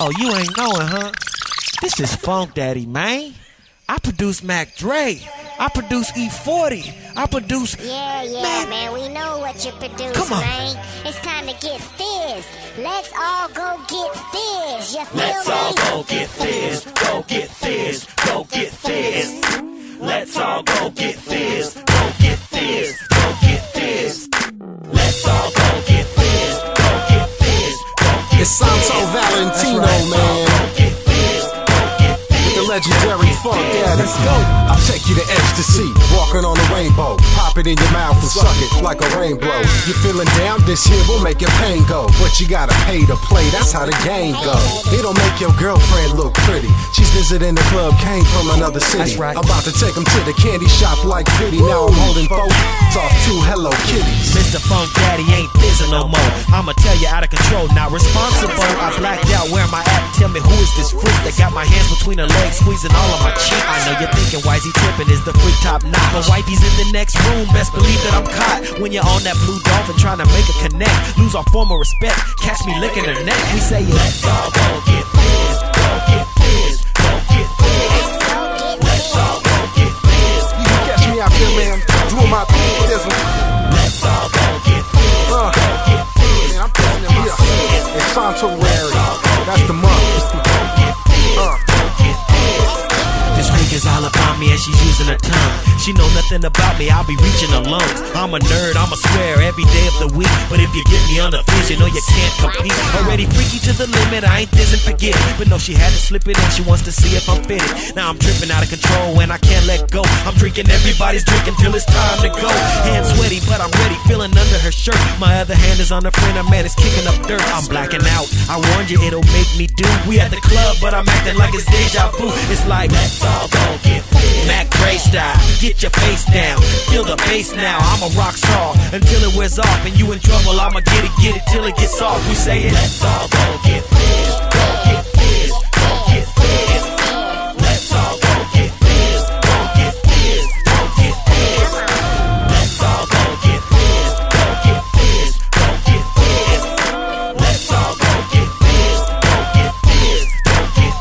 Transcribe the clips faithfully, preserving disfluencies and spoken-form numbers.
Oh, you ain't knowing, huh? This is Funk Daddy, man. I produce Mac Dre. I produce E forty. I produce... Yeah, yeah, man, man we know what you produce, Come on. man. It's time to get fizz. Let's all go get fizz. You feel Let's me? all go get fizz. Go get fizz. Go get fizz. Let's all go get fizz. Go get fizz. Go get fizz. Let's all go get fizz. Go get fizz. Go get It's Santo Valentino, Let's all man. go get fizz. Go get fizz. The legendary Funk Daddy. Let's go. I'll take you to ecstasy, walking on a rainbow. Pop it in your mouth and suck it like a rainbow. You feeling down? This here will make your pain go. But you gotta pay to play, that's how the game go. It'll make your girlfriend look pretty. She's visiting the club, came from another city. That's right. About to take them to the candy shop like Diddy. Now I'm holding folks off two Hello Kitties. Mister Funk Daddy ain't fizzing no more. I'ma tell you out of control, not responsible. I blacked out, where am I at? Tell me who is this freak that got my hands between her legs, squeezing all of my cheek. I know you're thinking, why is he tripping? Is the freak top notch? But wifey's in the next room, best believe that I'm caught. When you're on that blue dolphin trying to make a connect, lose our form of respect, catch me licking her neck. We say, Let's all go get fizz. Go get fizz. Go get fizz. Let's all go get fizz. You can catch me out there, man, doing my thing. Let's all go get fizz. Uh, Go get fizz. Man, I'm telling you, yeah. It's Santuary. That's the month. Uh. this freak is all about me and she's using her tongue. She know nothing about me, I'll be reaching her lungs. I'm a nerd, I'ma swear every day of the week. But if you get me on the fizz, you know you can't compete. Already freaky to the limit, I ain't this and forget it. But no, she had to slip it and she wants to see if I'm fitted. Now I'm tripping out of control and I can't let go. I'm drinking, everybody's drinking till it's time to go. Hands sweaty, but I'm ready, feeling under her shirt. My other hand is on her friend, her man is kicking up dirt. I'm blacking out, I warned you it'll make me do. We at the club, but I'm acting like it's deja vu. It's like, let's all go get fizz. Mac Dre style, get your face down, feel the bass now. I'm a rock star until it wears off, and you in trouble. I'ma get it, get it till it gets off. We say it. Let's all go get fizz. Go get fizz. Go get fizz. Let's all go get fizz. Go get fizz. Go get fizz. Let's all go get fizz. Go get fizz. Go get fizz. Let's all go get fizz. Go get fizz. Go get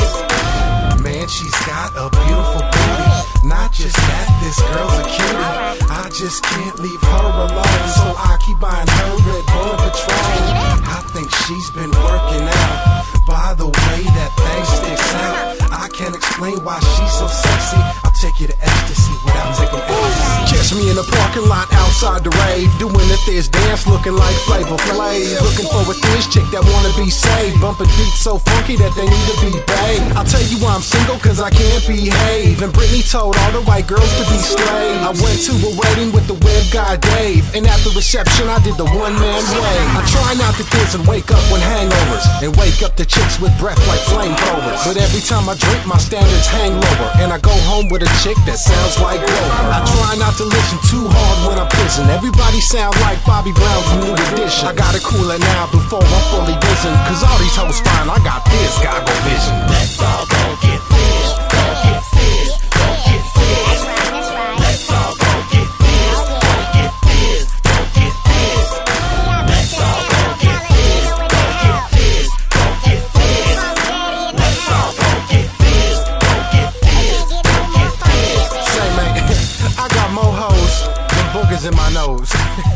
fizz. Man, she's got a beautiful booty. Not just that, this girl's a cutie. I just can't leave her alone, so I keep buying her Red Bull Patron. I think she's been working out. By the way that thing sticks out, I can't explain why she's so sexy. I'll take you to ecstasy without taking ecstasy. Catch me in the parking lot outside the rave, doing the Thiz dance, looking like Flavor Flav. Looking for a Thiz chick that wanna be saved, bumping beats so funky that they need to be bae. I'll tell you why I'm single, cause I can't behave. And Britney told all the white girls to be slaves. I went to a wedding with the web guy Dave, and at the reception I did the one man wave. I try not to dance and wake up when hangovers, and wake up the chicks with breath like flamethrowers. But every time I drink my standards hang lower, and I go home with a chick that sounds like Grover. I try not to listen too hard when I'm pissing. Everybody sound like Bobby Brown's new edition. I gotta cool it now before I'm fully risen, cause all these hoes fine, I got this goggle vision. Let's all go get fizz. Go get fizz. Go get fizz. Let's all go get fizz. Go get fizz. Go get fizz. Let's all go get fizz. Go get fizz. Go get fizz. Let's all go get fizz. Go get fizz. Go get fizz. Say man, I got more hoes than boogers in my nose.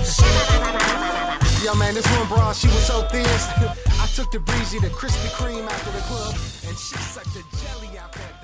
Yo man, this one bra, she was so thin. I took the breezy to Krispy Kreme after the club, and she sucked the jelly out that